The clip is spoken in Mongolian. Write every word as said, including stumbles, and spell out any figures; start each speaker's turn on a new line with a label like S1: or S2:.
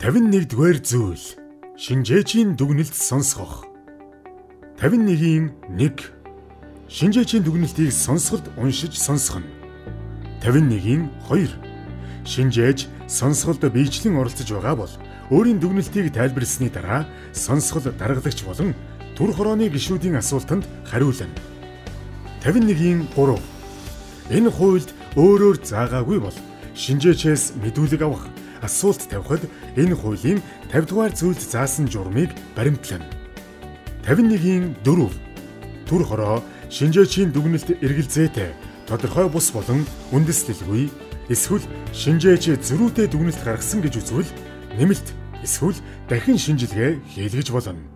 S1: тавин нэгдүгээр зүйл шинжээчийн дүгнэлт сонсгох. тавин нэгний нэг шинжээчийн дүгнэлтийг сонсголт уншиж сонсгоно. тавин нэгний хоёр шинжээж сонсголд биечлэн оролцож байгаа бол өөрийн дүгнэлтийг тайлбарласны дараа сонсгол даргалагч болон түр хорооны гишүүдийн асуултанд хариулна. тавин нэгний гурав энэ хуульд өөрөөр заагаагүй бол шинжээчээс мэдүүлэг авах, асуулт тавихад энэ хуулийн тавь дугаар зүйлд заасан журмыг баримтлана. тавин нэгний дөрөв түр хороо шинжээчийн дүгнэлт эргэлзээтэй тодорхой бус болон үндэслэлгүй эсвэл шинжээч зөрүүтэй дүгнэлт гаргасан гэж үзвэл нэмэлт эсвэл дахин шинжилгээ хийлгэж болно.